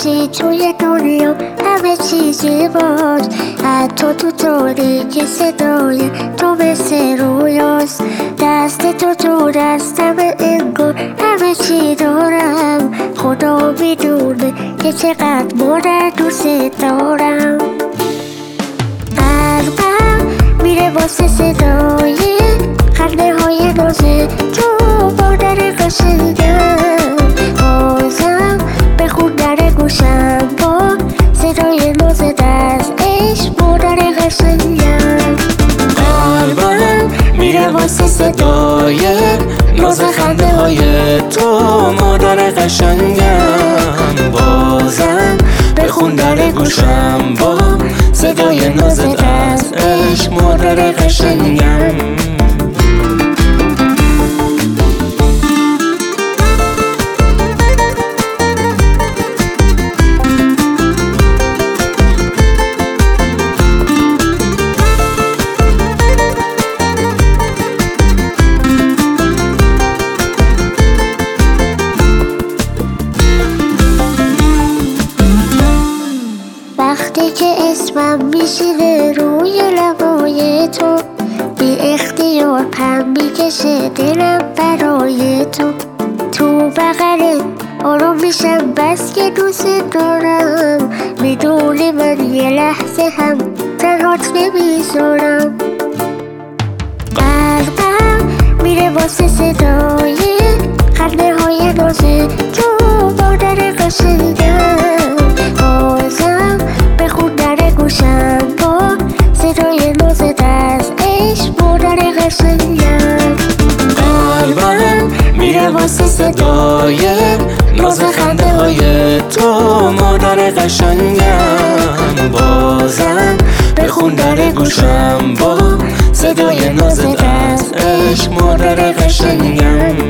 چی توی دنیا همه چیزی باز، حتی تو تاریکی صدای تو مثل رویاست. دست تو دستم انگار همه چی دارم، خدا میدونه که چقدر مادر دوست دارم. قلبم میره واسه صدای خنده های ناز تو مادر قشنگم. بازم بخون در گوشم با صدای ناز دست عشق مادر قشنگم. قلبم میره واسه صدای ناز خنده های تو مادر قشنگم. بازم بخون در گوشم با صدای ناز دست عشق مادر قشنگم. وقتی که اسمم میشینه روی لبای تو، بی اختیار پم میکشه دلم برای تو. تو بغلت آروم میشم بس که دوست دارم، میدونی من یه لحظه هم تنهات نمیذارم. قلبم میره واسه صدای خنده های ناز تو مادر قشنگم. بازم بخون در گوشم با صدای ناز دست عشق مادر قشنگم. قلبم میره واسه صدای ناز خنده های تو مادر قشنگم. بازم بخون در گوشم با صدای ناز دست عشق مادر قشنگم.